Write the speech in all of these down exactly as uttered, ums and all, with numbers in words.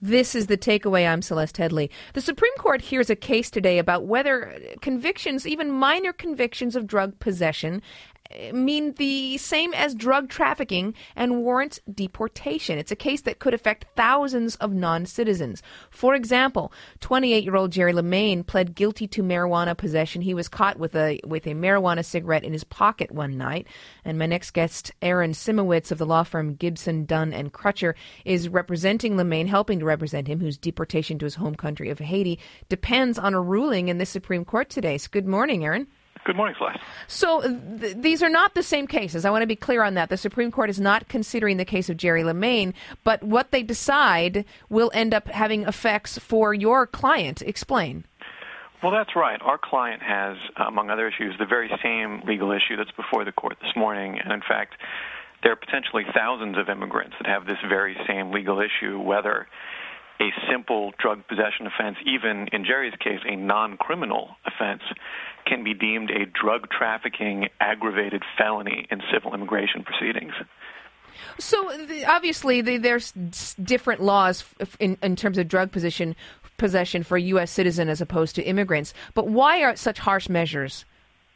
This is The Takeaway. I'm Celeste Headley. The Supreme Court hears a case today about whether convictions, even minor convictions of drug possession, mean the same as drug trafficking and warrant deportation. It's a case that could affect thousands of non-citizens. For example, twenty-eight-year-old Jerry LeMaine pled guilty to marijuana possession. He was caught with a with a marijuana cigarette in his pocket one night. And my next guest, Aaron Simowitz of the law firm Gibson, Dunn and Crutcher, is representing LeMaine, helping to represent him, whose deportation to his home country of Haiti depends on a ruling in the Supreme Court today. So good morning, Aaron. Good morning, Celeste. So th- these are not the same cases. I want to be clear on that. The Supreme Court is not considering the case of Jerry LeMaine, but what they decide will end up having effects for your client. Explain. Well, that's right. Our client has, among other issues, the very same legal issue that's before the court this morning. And in fact, there are potentially thousands of immigrants that have this very same legal issue, whether a simple drug possession offense, even in Jerry's case, a non-criminal offense, can be deemed a drug trafficking aggravated felony in civil immigration proceedings. So obviously there's different laws in, in terms of drug possession, possession for a U S citizen as opposed to immigrants. But why are such harsh measures?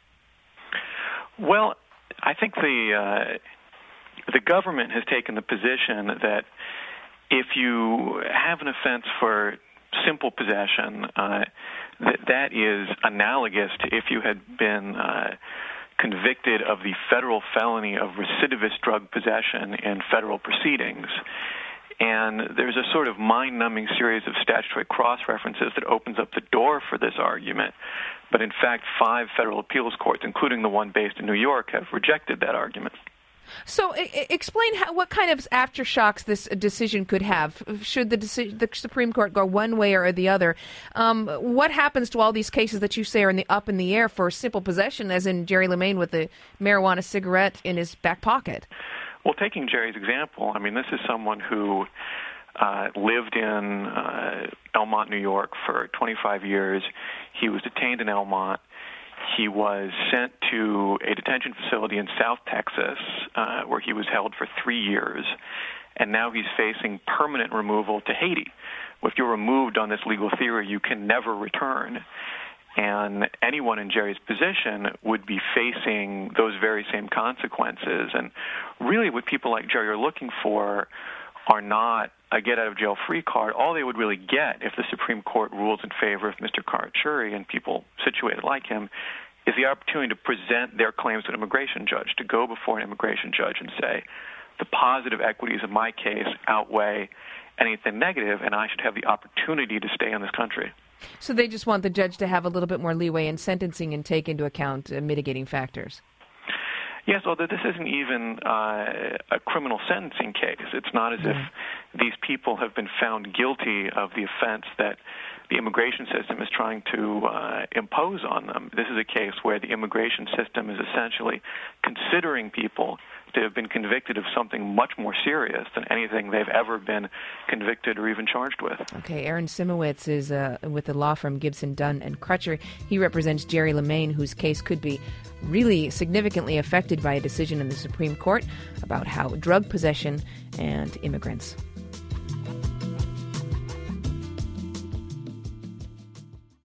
Well, I think the uh, the government has taken the position that if you have an offense for simple possession, uh, that that is analogous to if you had been uh, convicted of the federal felony of recidivist drug possession in federal proceedings. And there's a sort of mind-numbing series of statutory cross-references that opens up the door for this argument. But in fact, five federal appeals courts, including the one based in New York, have rejected that argument. So I- explain how, what kind of aftershocks this decision could have. Should the, deci- the Supreme Court go one way or the other? Um, what happens to all these cases that you say are in the up in the air for simple possession, as in Jerry LeMaine with the marijuana cigarette in his back pocket? Well, taking Jerry's example, I mean, this is someone who uh, lived in uh, Elmont, New York for twenty-five years. He was detained in Elmont. He was sent to a detention facility in South Texas, uh, where he was held for three years, and now he's facing permanent removal to Haiti. If you're removed on this legal theory, you can never return. And anyone in Jerry's position would be facing those very same consequences. And really what people like Jerry are looking for are not a get-out-of-jail-free card. All they would really get if the Supreme Court rules in favor of Mister Carachuri and people situated like him is the opportunity to present their claims to an immigration judge, to go before an immigration judge and say, the positive equities of my case outweigh anything negative, and I should have the opportunity to stay in this country. So they just want the judge to have a little bit more leeway in sentencing and take into account uh, mitigating factors. Yes, although this isn't even uh, a criminal sentencing case. It's not as mm-hmm. if these people have been found guilty of the offense that the immigration system is trying to uh, impose on them. This is a case where the immigration system is essentially considering people to have been convicted of something much more serious than anything they've ever been convicted or even charged with. Okay, Aaron Simowitz is uh, with the law firm Gibson, Dunn and Crutcher. He represents Jerry LeMaine, whose case could be really significantly affected by a decision in the Supreme Court about how drug possession and immigrants